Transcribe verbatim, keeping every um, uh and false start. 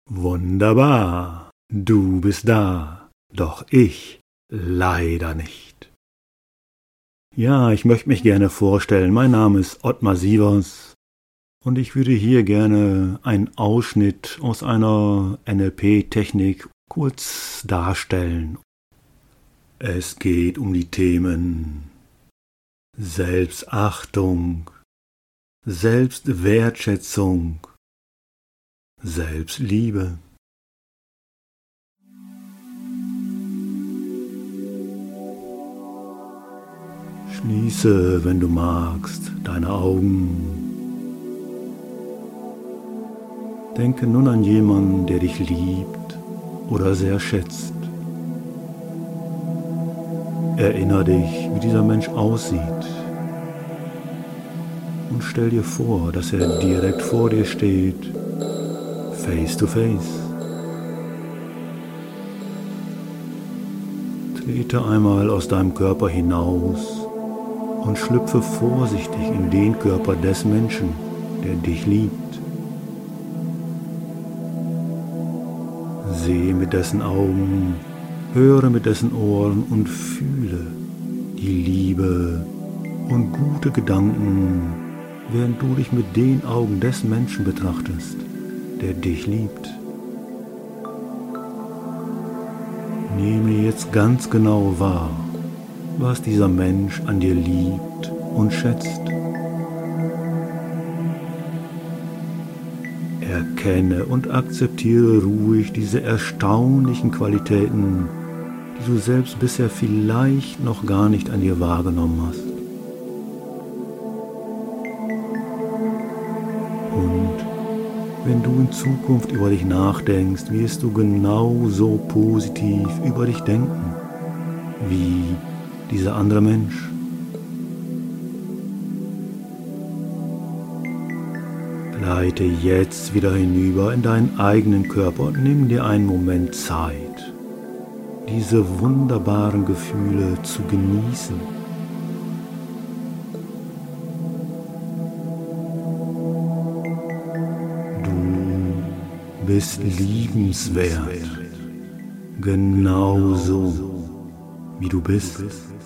Wunderbar, du bist da, doch ich leider nicht. Ja, ich möchte mich gerne vorstellen. Mein Name ist Ottmar Sievers und ich würde hier gerne einen Ausschnitt aus einer N L P-Technik kurz darstellen. Es geht um die Themen Selbstachtung, Selbstwertschätzung, Selbstliebe. Schließe, wenn du magst, deine Augen. Denke nun an jemanden, der dich liebt oder sehr schätzt. Erinnere dich, wie dieser Mensch aussieht. Und stell dir vor, dass er direkt vor dir steht, face to face. Trete einmal aus deinem Körper hinaus und schlüpfe vorsichtig in den Körper des Menschen, der dich liebt. Sehe mit dessen Augen, höre mit dessen Ohren und fühle die Liebe und gute Gedanken, während du dich mit den Augen des Menschen betrachtest, der dich liebt. Nehme jetzt ganz genau wahr, was dieser Mensch an dir liebt und schätzt. Erkenne und akzeptiere ruhig diese erstaunlichen Qualitäten, die du selbst bisher vielleicht noch gar nicht an dir wahrgenommen hast. Und wenn du in Zukunft über dich nachdenkst, wirst du genauso positiv über dich denken, wie dieser andere Mensch. Gleite jetzt wieder hinüber in deinen eigenen Körper und nimm dir einen Moment Zeit, diese wunderbaren Gefühle zu genießen. Du bist liebenswert, genauso wie du bist.